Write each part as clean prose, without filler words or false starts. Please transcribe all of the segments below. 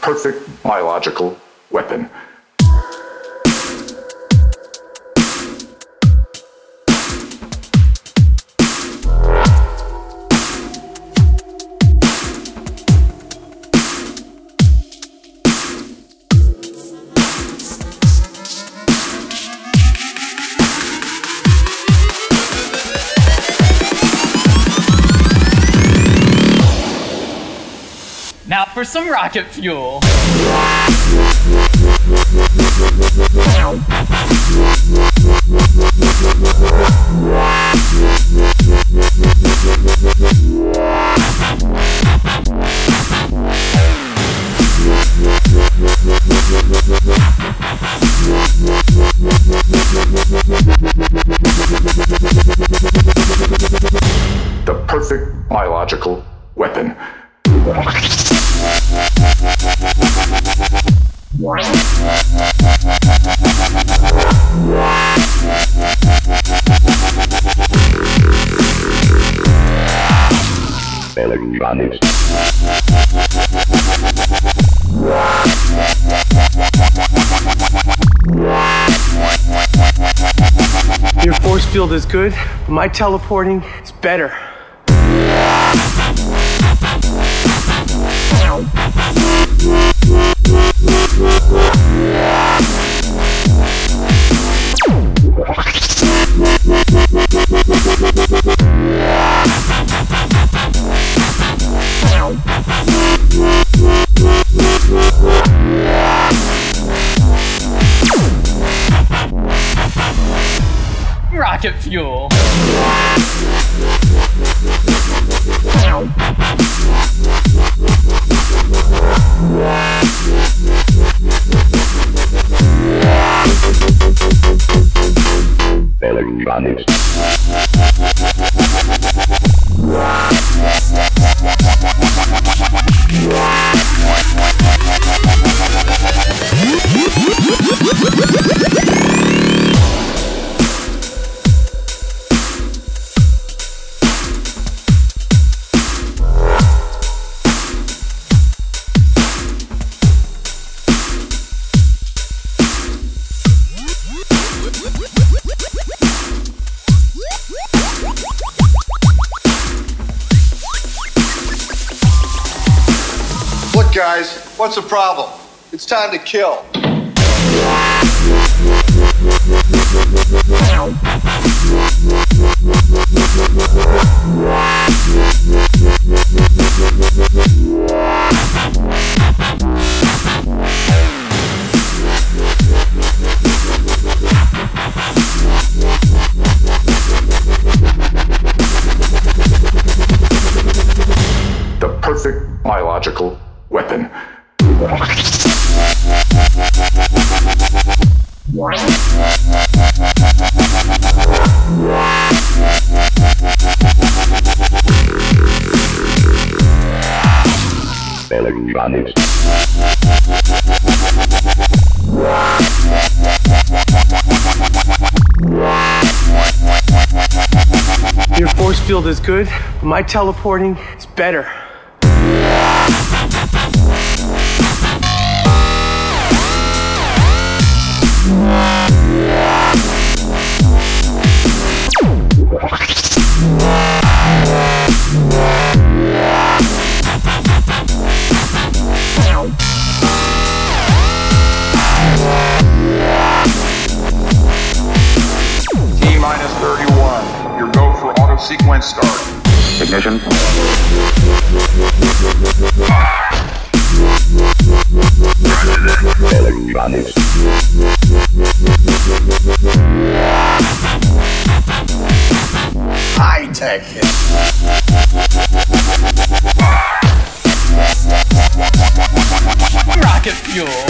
perfect biological weapon. Now for some rocket fuel. The perfect biological weapon. Electronics. Your force field is good, but my teleporting is better. Rocket fuel. Electronics. Look, guys, what's the problem? It's time to kill. The perfect biological weapon. Electronics. Your force field is good, but my teleporting is better. T-minus 31. Your go for auto sequence start. Ignition. Electronics. High tech. Rocket fuel.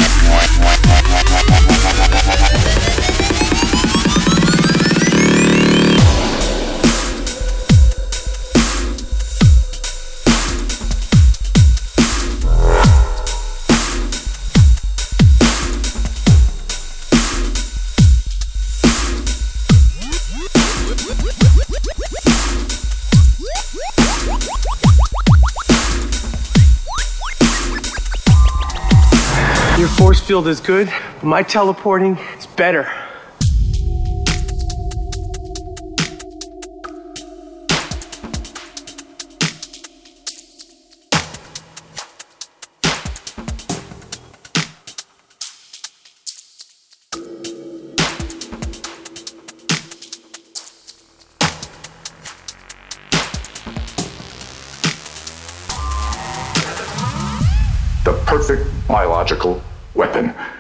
field is good, but my teleporting is better. The perfect biological weapon.